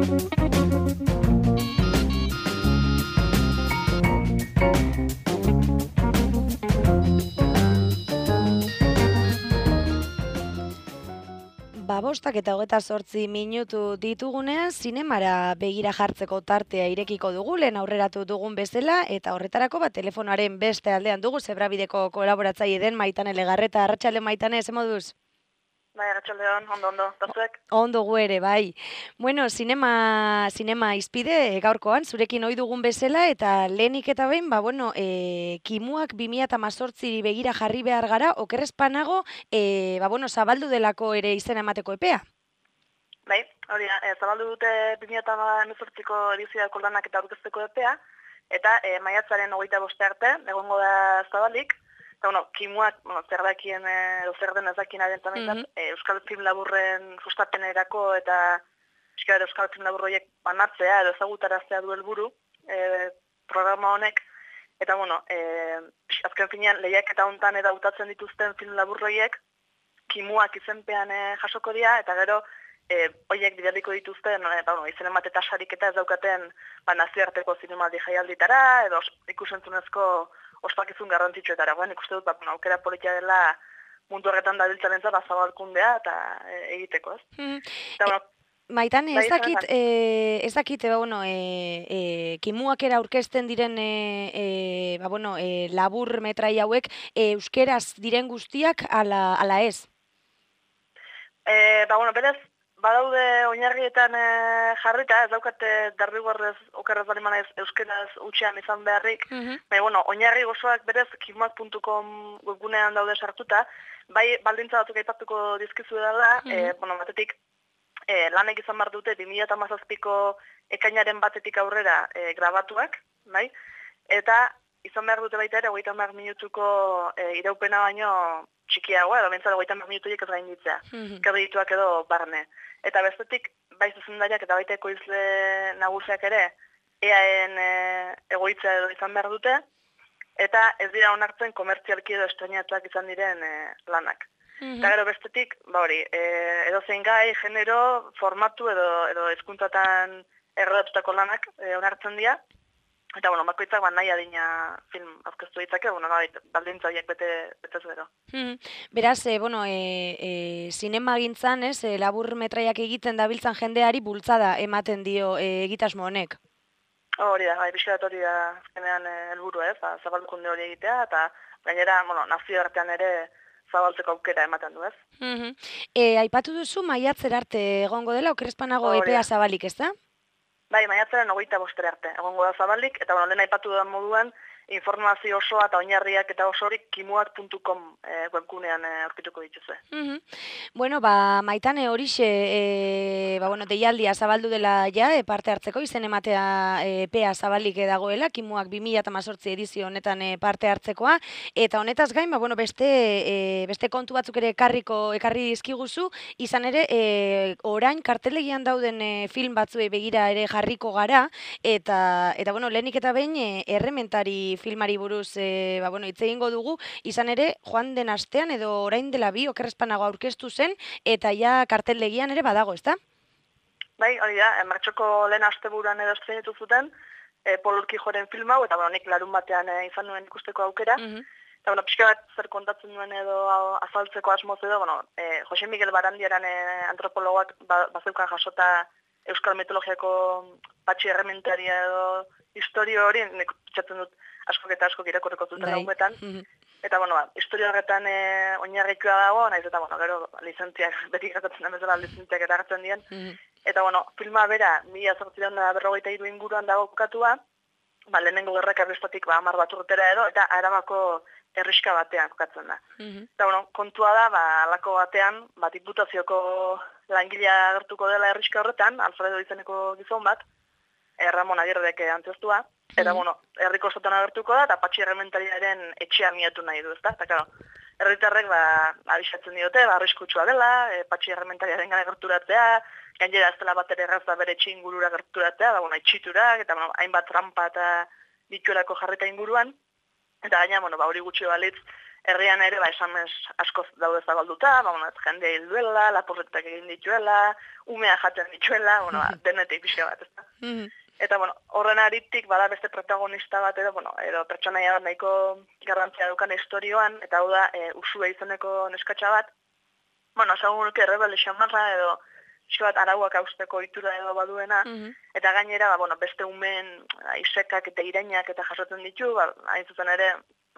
Bostak eta 28 minutu ditugunean, zinemara begira jartzeko tartea irekiko dugu, lehen aurreratu dugun bezala, eta horretarako telefonoaren beste aldean dugu, Zebrabideko kolaboratzaile den Maitane Legarreta. Arratsalde Maitane, ze moduz? Bai, arratsaldeon, ondo, bazuek? Ondo gu ere, bai. Bueno, sinema izpide gaurkoan, zurekin ohi dugun bezala, eta lehenik eta behin, kimuak 2018 begira jarri behar gara, okerrezpanago, zabaldu delako ere izena emateko epea. Bai, hori da, zabaldu dute 2018ko edizioako lanak eta aurkezteko epea, eta maiatzaren 25 arte, egongo da zabalik. Eta, kimuak, zer dakien, zer den ezakin adentamenzat, Euskal Film Laburren sustapenerako eta Euskal Film Laburroiek banatzea edo ezagutaraztea du helburu programa honek. Eta, azken finean, lehiak eta hontan eta hautatzen dituzten film laburroiek, kimuak izenpean jasoko dira, eta gero, horiek bidaliko dituzten, izen emate tasarik eta ez daukaten nazioarteko zinemaldi jaialditara, edo ikusentzunezko ospakizun garrantzitsuetara. Ikuste dut, aukera politia dela mundu horretan dabiltzaren zabalkundea eta egiteko, ez? Maitane, ez dakit, kimuak era aurkezten diren labur metrai hauek euskeraz diren guztiak ala ez? Berez, badaude oinarrietan jarrita, ez daukate derrigorrez okerrez balimana ez euskeraz utxean izan beharrik. Oinarri gozoak berez kimuak.com webgunean daude sartuta, bai baldintza batzuk aipatuko dizkizu dela, batetik lanek izan behar dute 2017ko ekainaren batetik aurrera grabatuak, bai? Eta izan behar dute baita ere 30 minutuko iraupena baino txikiagoa, edo bentsara 30 minutuiek ez gainditzea, kredituak edo barne. Eta bestetik, bai zuzendariak eta baita ekoizle nagusiak ere, EAen egoitza edo izan behar dute, eta ez dira onartzen komertzialki edo estreniatuak izan diren lanak. Eta gero bestetik, edo zein gai, genero, formatu edo hezkuntzatan errodatutako lanak onartzen dira, eta, bakoitzak nahi adina film aurkeztu ditzake, baldintza horiek betez gero. Beraz, zinema gintzan, labur metraiak egiten dabiltzan jendeari bultzada ematen dio egitasmo honek? Hori da, pixkat hori da azkenean helburu, zabalkunde hori egitea, eta gainera, nazio artean ere zabaltzeko aukera ematen du, ez? Aipatu duzu maiatzer arte egongo dela, okerrezpanago epea zabalik, ez da? Bai, maiatzaren 25 arte, egongo da zabalik, eta lehen aipatu da moduan, informazio osoa eta oinarriak eta osorik kimuak.com webgunean aurkituko dituzue. Maitane horixe, deialdia zabaldu dela parte hartzeko, izen ematea epea zabalik dagoela, kimuak 2018 edizio honetan parte hartzekoa, eta honetaz gain, beste kontu batzuk ere ekarri dizkiguzu, izan ere, orain kartelegian dauden film batzuei begira ere jarriko gara, eta lehenik eta behin errementari filmari buruz hitz egingo dugu, izan ere, joan den astean edo orain dela bi okerrezpanago aurkeztu zen, eta ja kartellegian ere badago, ezta? Bai, hori da, martxoko lehen asteburuan edo estrenetu zuten, Pol Urquijoren film hau, eta nik larun batean izan nuen ikusteko aukera, eta pixka bat zer kontatzen nuen edo azaltzeko asmoz edo, Jose Miguel Barandiaran antropologoak bazeukan jasota Euskal Mitologiako patxi errementaria edo historio hori, nik txatzen dut askok irakurreko zuten laumetan. Eta, historia horretan oinarrikua dago, nahiz eta, gero, lizentziak, beti gertatzen den bezala lizentziak eta hartzen dien. Eta, filma bera, 1853 inguruan dago kokatua, lehenengo gerrak erristatik 10 bat urtera edo, eta Arabako herriska batean kokatzen da. Eta, kontua da, alako batean, diputazioko langilea agertuko dela herriska horretan, Alfredo izeneko gizon bat, Ramon Agirrek antzestua, eta, herriko osotan agertuko da, eta patxi errementariaren etxea miatu nahi du, ezta? Eta, karo, herritarrek, abisatzen diote, arriskutsua dela, patxi errementariaren gana gerturatzea, gainera ez dela bat ere erraz da bere etxe ingurura gerturatzea, itxiturak, eta, hainbat trampa eta dituelako jarrita inguruan, eta gaina, hori gutxi balitz, herrian ere, esamez askoz daude zabalduta, jendea hil duela, lapurretak egin dituela, umea jaten dituela, denetik pixka bat, ezta. Eta, horren aritik, bada beste protagonista bat edo, edo pertsonaia bat nahiko garrantzia daukan istorioan, eta hau da, Usue izeneko neskatxa bat, esagun nuke rebelde xamarra edo, pixka bat arauak hausteko itura edo baduena, eta gainera, beste umeen isekak eta irainak eta jasotzen ditu, hain zuzen ere,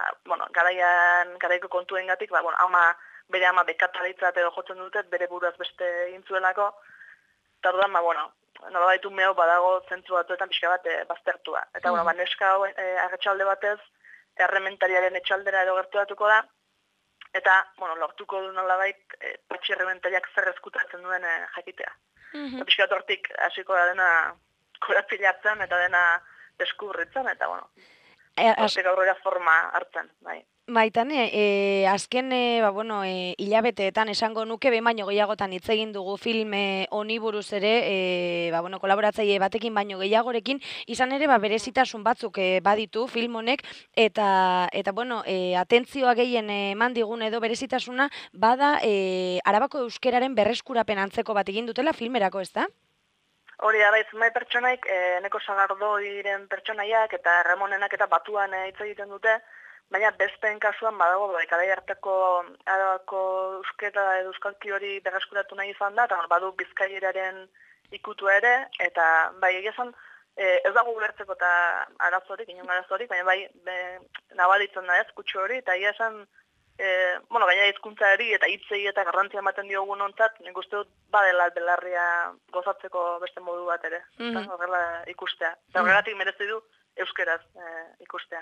garaiko kontuengatik, bere ama bekataritzat edo jotzen dute, bere buruaz beste egintzuelako, eta orduan, nolabait umeo badago zentru batuetan pixka bat baztertua. Eta, neska hau agetxalde batez, errementariaren etxaldera edo gerturatuko da, eta, lortuko du nolabait patxi errementariak zer ezkutatzen duen jakitea. Eta pixka bat hortik hasiko da dena korapilatzen eta dena deskubritzen, eta, hortik aurrera forma hartzen, bai. Maitane, azken hilabeteetan esango nuke behin baino gehiagotan hitz egin dugu film honi buruz ere, kolaboratzaile batekin baino gehiagorekin, izan ere berezitasun batzuk baditu film honek, eta atentzioa gehien eman digun edo berezitasuna bada Arabako euskeraren berreskurapen antzeko bat egin dutela filmerako, ez da? Hori da, bai pertsonaik, Eneko Sagardoiren pertsonaiak eta Ramonenak eta batuan hitz egiten dute, baina besteen kasuan badago, garai hartako Arabako euskera edo euskalki hori berreskuratu nahi izan da, eta badu Bizkaieraren ikutua ere, eta bai egia esan, ez dago ulertzeko eta inon arazorik, baina bai nabaritzen da ez, kutsu hori, eta egia esan, gaina hizkuntzari eta hitzei eta garrantzia ematen diogun ontzat, nik uste dut badela belarria gozatzeko beste modu bat ere, horrela ikustea. Eta horregatik merezi du euskeraz ikustea.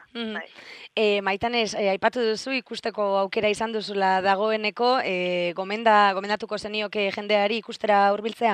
Maitanez, aipatu duzu ikusteko aukera izan duzula dagoeneko, gomendatuko zenioke jendeari ikustera hurbiltzea?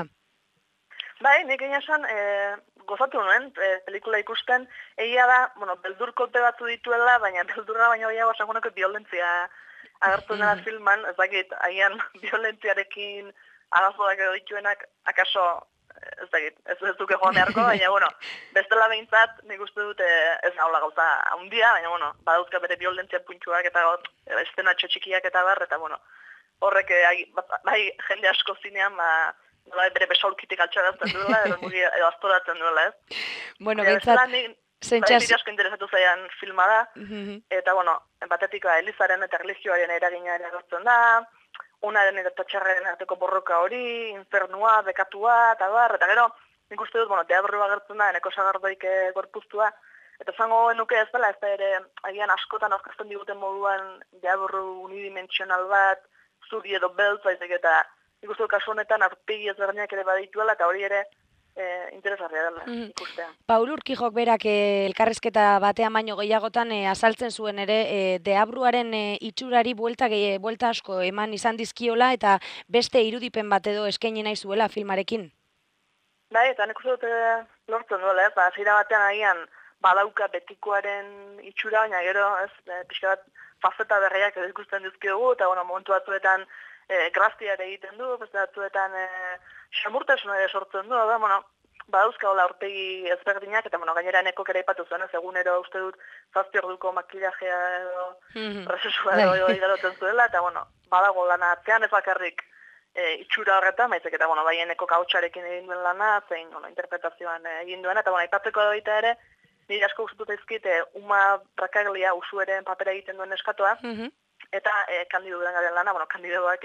Bai, nik egin esan, gozatu nuen, pelikula ikusten, egia da, beldur kolpe batzu dituela, baina beldurra baino gehiago esangoneko violentzia agertu nena filman, ez dakit, agian violentziarekin arazoak edo dituenak, akaso, ez dakit, ez duke joan beharko, baina, bestela behintzat, nik uste dut ez naula gauza handia, baina, badauzka bere violentzia puntxuak eta estenatxo txikiak eta bar, eta, horrek, bai, jende asko zinean, bere besaulkitik altxarazten duela, edo astoratzen duela, ez? Behintzat, zentzaz... Bai, asko interesatu zaian filma da, eta, batetik Elizaren eta religioaren eragina ere agertzen da, unaren eta txarraren arteko borroka hori, infernua, bekatua, eta bar, eta gero, nik uste dut, deabru agertzen da, Eneko Sagardoik gorpuztua, eta zango nuke ez dela, ez da ere, agian askotan aurkezten diguten moduan, deabru unidimensional bat, zuri edo beltza, eta nik uste dut kasu honetan aurpegi ezberdinak ere badituela, eta hori ere interesgarria dela ikustea. Paul Urquijok berak elkarrezketa batean baino gehiagotan azaltzen zuen ere deabruaren itxurari buelta asko eman izan dizkiola eta beste irudipen bat edo eskaini nahi zuela filmarekin. Bai, eta nik uste dut lortzen duela, ez, hasiera batean agian badauka betikoaren itxura, baina gero, ez, pixka bat fazeta berriak edo ikusten dizkiogu, eta momentu batzuetan grazia ere egiten du, beste batzuetan xamurtasuna ere sortzen du, badauzka hola aurpegi ezberdinak, eta gainera Enekok ere aipatu zuen, egunero uste dut 7 orduko makillajea edo prozesua edo igarotzen zuela, eta badago lana atzean ez bakarrik itxura horretan, baizik eta bai Enekok hautsarekin egin duen lana, zein interpretazioan egin duena, eta aipatzeko baita ere, nire asko gustatu zaizkit Uma Bracaglia Usueren papera egiten duen eskatoa, eta Kandido Durangaren lana, Kandido bat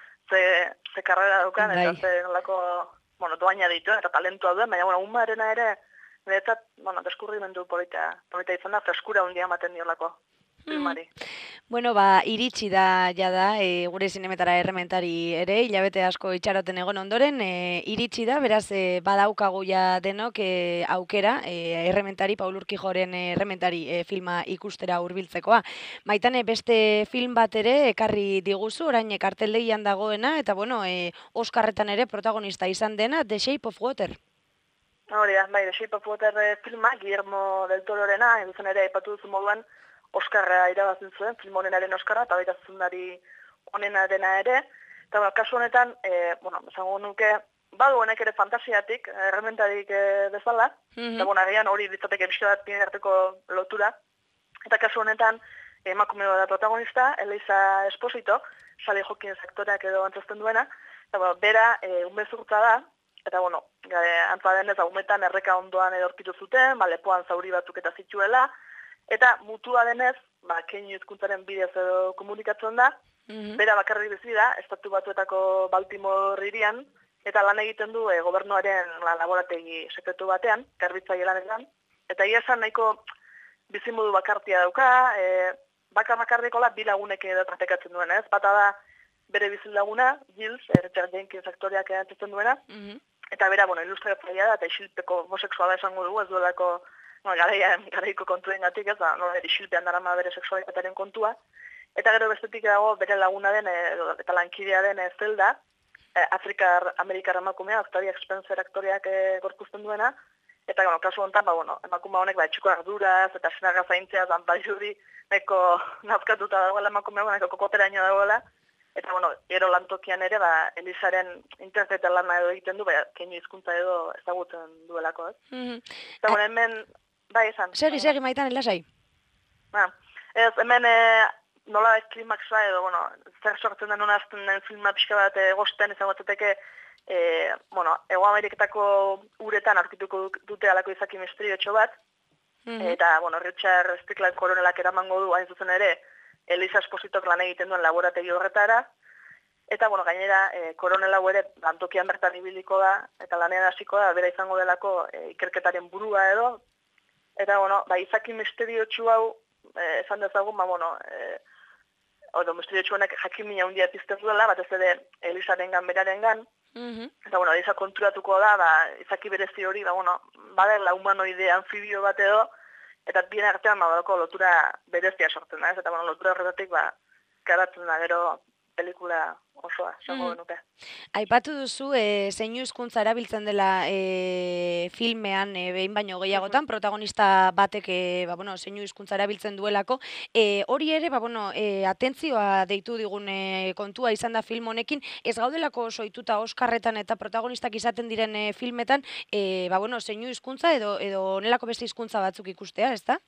ze karrera daukan, eta ze nolako doaina dituen, eta talentua duen, baina Umarena ere, niretzat, deskurrimendu polita izan da, freskura handia ematen diolako filmari. Iritsi da, gure zinemetara errementari ere, hilabete asko itxaroten egon ondoren, iritsi da, beraz, badaukagu ja denok aukera, errementari, Paul Urquijoren errementari filma ikustera hurbiltzekoa. Maitane, beste film bat ere, ekarri diguzu, orain karteldegian dagoena, eta, Oskarretan ere protagonista izan dena, The Shape of Water. Hori da, The Shape of Water filma, Guillermo del Tororena, eduzen ere, aipatu duzu moduan, Oskarra irabazten zuen, film honenaren Oskarra, eta baita zuzendari honenarena ere. Eta kasu honetan, esango nuke, badu honek ere fantasiatik, errementarik bezala, eta agian hori ditzateke bizka bat arteko lotura. Eta kasu honetan, emakume bat da protagonista, Elisa Esposito, Sally Hawkins aktoreak edo antzazten duena, eta bera umezurtza da, eta antza denez, umetan erreka ondoan edo aurkitu zuten, lepoan zauri batzuk eta zituela, eta mutua denez, keinu hizkuntzaren bidez edo komunikatzen da, bera bakarrik bizi da, Estatu Batuetako Baltimore hirian, eta lan egiten du gobernuaren laborategi sekretu batean, garbitzaile lanetan, eta ia esan nahiko bizimodu bakartia dauka, bakarrikola bi lagunekin edo tratekatzen duen, ez? Bata da bere bizilaguna, Giles, Richard Jenkins aktoreak erantzuten duena, eta bera, ilustratzailea da, eta isilpeko homosexuala esango dugu, ez duelako garaiko kontuen gatik, ez da, isilpean darama bere sexualitatearen kontua, eta gero bestetik dago bere laguna den, eta lankidea den Zelda, Afrikar-Amerikar emakumea, Octavia Spencer aktoreak gorpuzten duena, eta kasu honetan, emakume honek etxeko arduraz, eta senaga zaintzea, baizuri, nahiko nazkatuta dagoela emakume honek, nahiko kokoteraino dagoela, eta gero lantokian ere, Elisaren interpreta lana edo egiten du, keinu hizkuntza edo ezagutzen duelako, ez? Eta hemen, esan. Segi, Maitan, lasai. Ez, hemen nola klimaxa edo, zer sortzen den honazten den filma pixka bat gosten ezagutzateke, Ego Ameriketako uretan aurkituko dute alako izaki misteriotxo bat, eta, Richard Strickland koronelak eramango du, hain zuzen ere, Elisa Espositok lan egiten duen laborategi horretara, eta, gainera, koronela ere lantokian bertan ibiliko da, eta lanean hasiko da, bera izango delako ikerketaren burua edo, eta, izaki misteriotxo hau, esan dezagun, misteriotxo honek jakimina handia pizten duela, batez ere Elisarengan berarengan, eta, Elisa konturatuko da, izaki berezi hori, badela humanoide anfibio bat edo, eta bien artean lotura berezia sortzen da, eta lotura horretatik garatzen da gero pelikula osoa, esango genuke. Aipatu duzu, zeinu hizkuntza erabiltzen dela filmean behin baino gehiagotan, protagonista batek zeinu hizkuntza erabiltzen duelako. Hori ere, atentzioa deitu digun kontua izan da film honekin, ez gaudelako oso ohituta Oskarretan eta protagonistak izaten diren filmetan, zeinu hizkuntza edo onelako beste hizkuntza batzuk ikustea, ezta?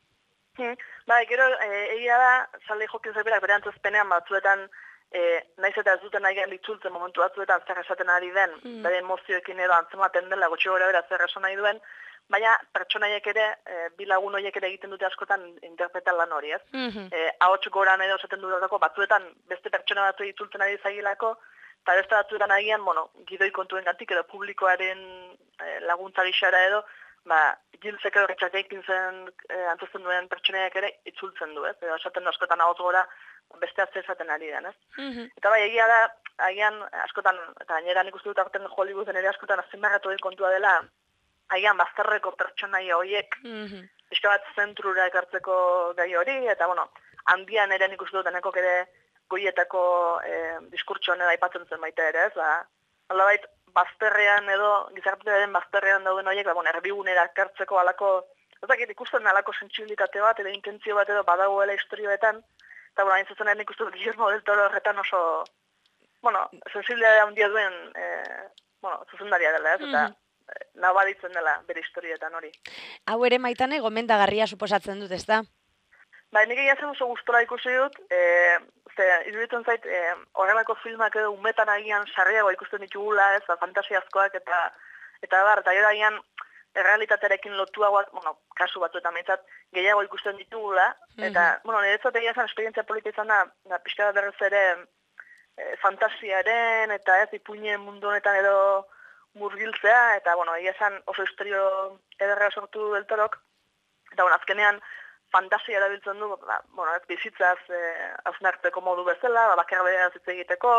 Gero, egia da, Sally Hawkins berak bere antzezpenean batzuetan, naiz eta ez duten nahi litzultzen momentu batzuetan zer esaten ari den, bere emozioekin edo antzematen dela gutxi gora bera zer esan nahi duen, baina pertsonaiek ere, bi lagun horiek ere egiten dute askotan interpretan lan hori, ez? Ahots goran edo esaten dutako batzuetan beste pertsona batzu itzultzen ari zailako, eta beste batzuetan agian, gidoi kontuen gantik edo publikoaren laguntza gixara edo, Gilesek edo Richard Jenkinsen antzesten duen pertsonaiek ere itzultzen du, ez? Edo esaten askotan ahots gora beste atze esaten ari den, ez? Eta egia da, agian askotan, eta gainera nik uste dut aurten Hollywooden ere askotan azpimarratu den kontua dela, agian bazterreko pertsonaia horiek, pixka bat zentrura ekartzeko gai hori, eta handian ere nik uste dut enekok ere goietako diskurtso honera aipatzen zen baita ere, ez? Nolabait, bazterrean edo, gizartearen bazterrean dauden horiek, erbigunera ekartzeko alako, ikusten alako sentsibilitate bat, edo intentzio bat edo badagoela historioetan, eta hain zuzen nik uste dut Guillermo del Toro horretan oso, sensibilitatea handia duen, zuzendaria dela, ez? Eta nabaritzen dela bere historietan hori. Hau ere Maitane gomendagarria suposatzen dut, ezta? Nik egia zen oso gustora ikusi dut, iruditzen zait, horrelako filmak edo umetan agian sarriago ikusten ditugula, ez, fantasiazkoak eta gero agian errealitatearekin lotuagoak, kasu batzuetan meitzat, gehiago ikusten ditugula, eta, niretzat egia zen esperientzia polita izan da, pixka bat berrez ere fantasiaren eta ez, ipuinen mundu honetan edo murgiltzea, eta, egia zen oso historio ederra sortu Del Torok, eta, azkenean, fantasia erabiltzen du, ez bizitzaz hausnartzeko modu bezala, bakar beraz hitz egiteko,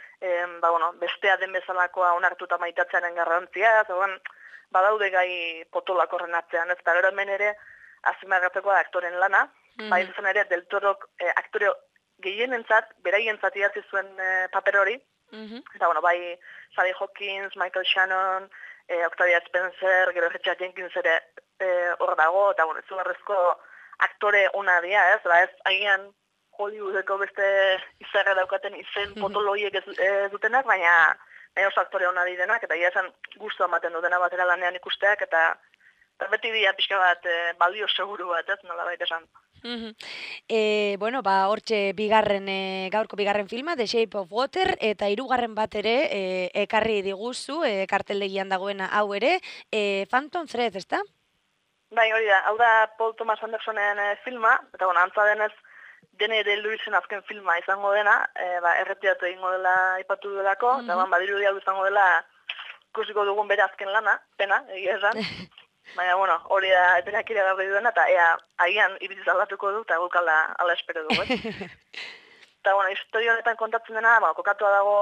bestea den bezalakoa onartuta maitatzearen garrantzia, badaude gai potolak horren atzean, ez da gero hemen ere azpimarratzeko da aktoren lana, bai zuzen ere Del Torok aktore gehienentzat, beraientzat idatzi zuen paper hori, eta bai Sally Hawkins, Michael Shannon, Octavia Spencer, gero Richard Jenkins ere hor dago, eta izugarrizko aktore ona dira, ez? Ez agian Hollywoodeko beste izarra daukaten izen potoloiek ez dutenak, baina oso aktore ona direnak, eta ia esan gustu ematen dutena batera lanean ikusteak, eta beti dira pixka bat balio seguru bat, ez? Nola baita esan. Bueno, hortxe gaurko bigarren filma, The Shape of Water, eta hirugarren bat ere ekarri diguzu, karteldegian dagoena hau ere, Phantom Thread, ezta? Bai, hori da, hau da Paul Thomas Andersonen filma, eta antza denez, Dene de Luisen azken filma izango dena, erretiratu egingo dela ipatu delako, eta badiru hau izango dela ikusiko dugun bere azken lana, pena, egia esan. Baina, hori da, berak iragarri duena, eta agian ibiliz aldatuko du, eta guk ala espero dugu, Eta, historia honetan kontatzen dena, kokatua dago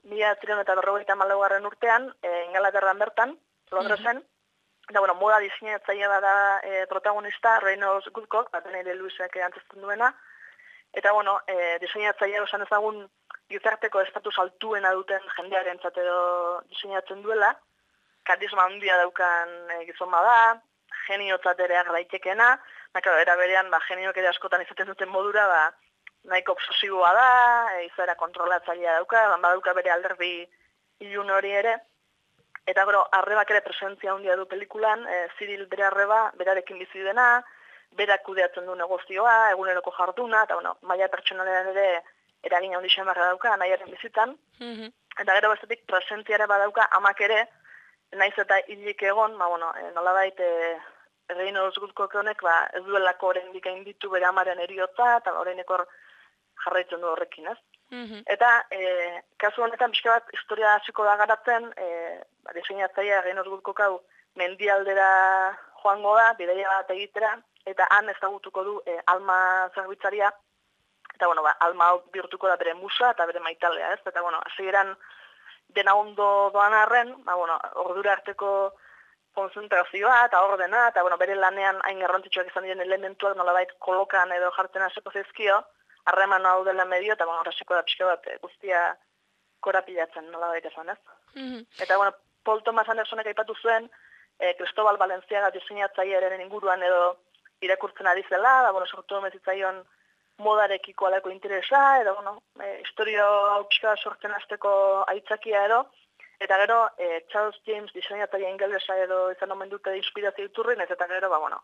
1954 urtean, Ingalaterran bertan, Londresen, eta, moda diseinatzailea da protagonista, Reynolds Woodcock, Dene Luisek antzezten duena, eta, diseinatzailea esan ezagun gizarteko estatus altuena duten jendearen edo diseinatzen duela, karisma handia daukan gizon bada, geniotzat ere daitekeena, era berean genioak ere askotan izaten duten modura, nahiko obsesiboa da, izaera kontrolatzailea dauka, badauka bere alderdi ilun hori ere, eta arrebak ere presentzia handia du pelikulan, Cyril bere arreba, berarekin bizi dena, berak kudeatzen du negozioa, eguneroko jarduna, eta maila pertsonalean ere eragin handi xamarra dauka, nahiaren bizitan, eta gero bestetik presentziara badauka amak ere, naiz eta hilik egon, nolabait Reynolds Woodcock honek ez duelako oraindik gainditu bere amaren heriotza, eta oraindik hor jarraitzen du horrekin, ez? Eta kasu honetan pixka bat historia hasiko da garatzen, diseinatzailea Reynolds Woodcock hau mendialdera joango da, bidaia bat egitera, eta han ezagutuko du Alma zerbitzaria, eta Alma hau bihurtuko da bere musa eta bere maitalea, ez? Eta hasieran dena ondo doan arren, ordura arteko konzentrazioa eta ordena, eta bere lanean hain garrantzitsuak izan diren elementuak nolabait kolokan edo jartzen hasiko zaizkio, harreman hau dela medio, eta hasiko da pixka bat guztia korapilatzen nolabait esan, ez? Eta Paul Thomas Andersonek aipatu zuen, Cristobal Balenciaga diseinatzailearen inguruan edo irakurtzen ari zela, sortu omezitzaion modarekiko alako interesa, edo, historio hau pixka sortzen hasteko aitzakia edo, eta gero, Charles James diseinatzaile ingelesa edo izan omen dute inspirazio iturrin, eta gero,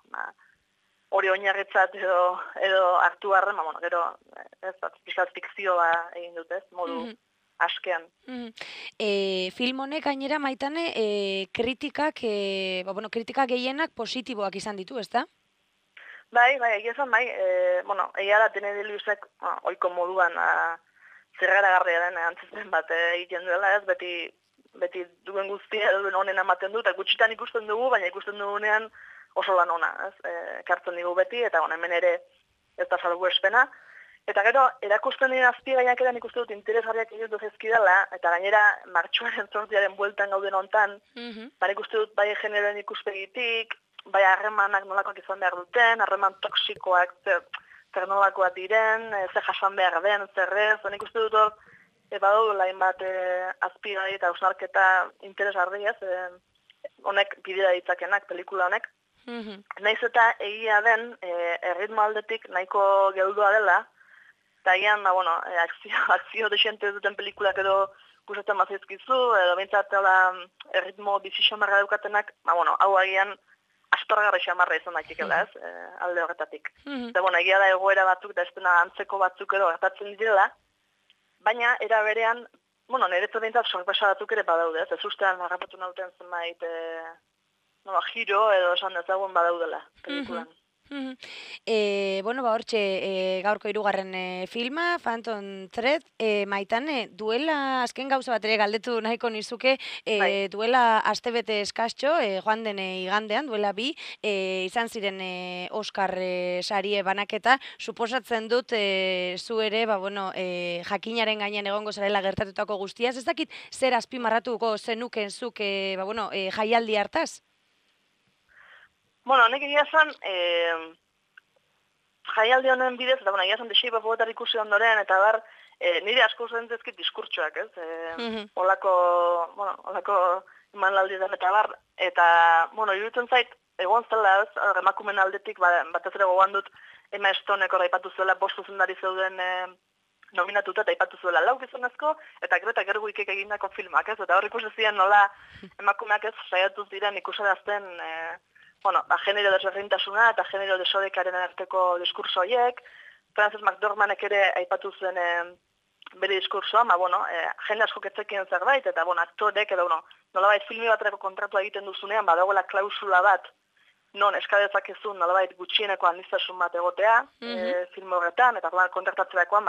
hori oinarritzat edo hartu harren, gero, pixka fikzioa egin dute, modu askean. Film honek gainera Maitane, kritikak gehienak positiboak izan ditu, ezta? Bai, egia esan, egia da Dene Luisek oiko moduan zergaragarria den antzesten bat egiten duela, ez, beti duen guztia duen honen ematen du, eta gutxitan ikusten dugu, baina ikusten dugunean oso lan ona, ez, kartzen digu beti, eta hemen ere ez da salgu espena. Eta gero, erakusten dira azpigaiak edan ikusten dut interesgarriak egin dut ezkidala, eta gainera martxoaren zortziaren bueltan gauden hontan, ikusten dut bai generoen ikuspegitik, bai harremanak nolakoak izan behar duten, harreman toksikoak zer nolakoak diren, zer jasan behar den, zerrez, ikusten dut hor, badaudu lain bat azpigai eta ausnarketa interesgarri, honek bidea ditzakenak, pelikula honek. Naiz eta egia den, erritmo aldetik nahiko geldua dela, eta egian, akzio desente duten pelikulak edo gustatzen bazizkizu, edo bintzat erritmo bizixamarra daukatenak, hau agian aspergarri xamarra izan daitekela, ez, alde horretatik. Eta, egia da egoera batzuk, eta ez dena antzeko batzuk edo gertatzen direla, baina, era berean, niretzat bintzat sorpresa batzuk ere badaude, ez ustean harrapatu nauten zenbait, giro edo esan dezagun badaudela, pelikulan. Hortxe gaurko hirugarren filma, Phantom Thread, Maitane, duela, azken gauza bat ere galdetu nahiko nizuke, duela astebete eskastxo, joan den igandean, duela bi, izan ziren Oscar sarie banaketa, suposatzen dut zu ere, jakinaren gainean egongo zarela gertatutako guztiaz, ez dakit zer azpimarratuko zenuken zuk jaialdi hartaz? Nik egia esan, jaialdi honen bidez, eta egia esan The Shape of Water ikusi ondoren, eta nire asko zentezkit diskurtsoak, ez? Olako emanaldi den, eta iruditzen zait, egon zela, ez, emakumen aldetik, batez ere gogoan dut, Emma Stoneko aipatu zuela, 5 zuzendari zeuden nominatuta, eta aipatu zuela 4 gizonezko, eta Greta Gerwigek egindako filmak, ez? Eta hor ikusi ziren nola emakumeak ez saiatu ziren ikusarazten bueno, genero desberdintasuna eta genero desorekaren arteko diskurso horiek. Frances McDormandek ere aipatu zen bere diskursoa, bueno, jende asko ketzekien zerbait, eta, aktorek, edo, nolabait filmi baterako kontratua egiten duzunean, badagoela klausula bat, non eskadezakezun nolabait gutxieneko aniztasun bat egotea, film horretan, eta kontratatzerakoan,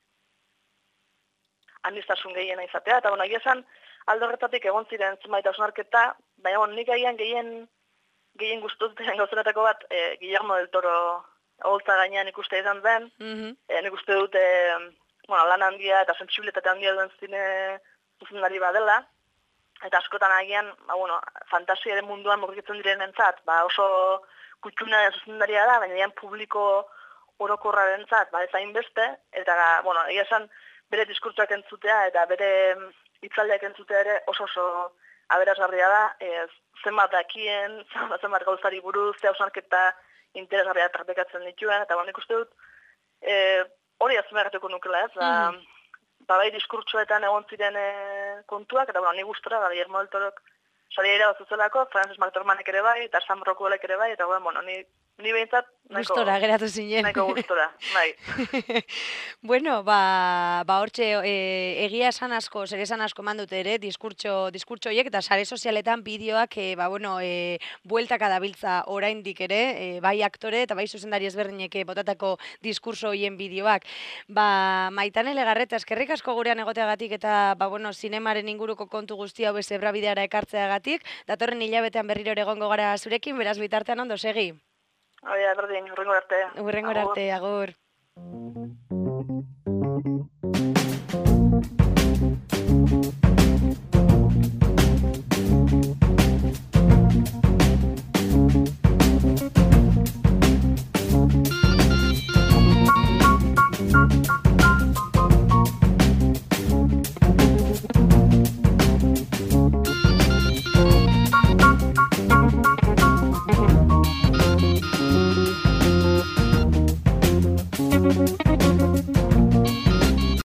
aniztasun gehiena izatea, eta, egia esan, aldo horretatik egon ziren zenbait hausnarketa, baina, nik gehien guztuten gauzenetako bat, Guillermo del Toro holtza gainean ikuste izan zen, nik uste dut, lan handia eta sensibilitate handia duen zine zuzendari badela, eta askotan agian, fantasiaren munduan murgitzen diren entzat, oso kutxuna den zuzendaria da, baina egian publiko orokorraren entzat, ez hainbeste, eta, egia esan bere diskurtsoak entzutea eta bere hitzaldiak entzutea ere oso aberasgarria da, zenbat dakien, zenbat gauzari buruz, ze hausnarketa interesgarria tartekatzen dituen, eta nik uste dut, hori azmeratuko nukela ez, bai diskurtsoetan egon ziren kontuak, eta ni gustora, Guillermo del Torok saria irabazuzelako, Frances McDormandek ere bai, eta Sam Rockwellek ere bai, eta ni behintzat gustora geratu zinen. Nahiko gustora, bai. Bueno, hortxe, egia esan asko, zer esan asko mandute ere, diskurtso horiek, eta sare sozialetan bideoak, bueltaka dabiltza oraindik ere, bai aktore eta bai zuzendari ezberdinek botatako diskurso horien bideoak. Maitane Legarreta, eskerrik asko gurean egoteagatik, eta, zinemaren inguruko kontu guzti hau Zebra bideara ekartzeagatik, datorren hilabetean berriro ere egongo gara zurekin, beraz bitartean ondo segi. Berdin, hurrengo arte. Hurrengo arte, agur.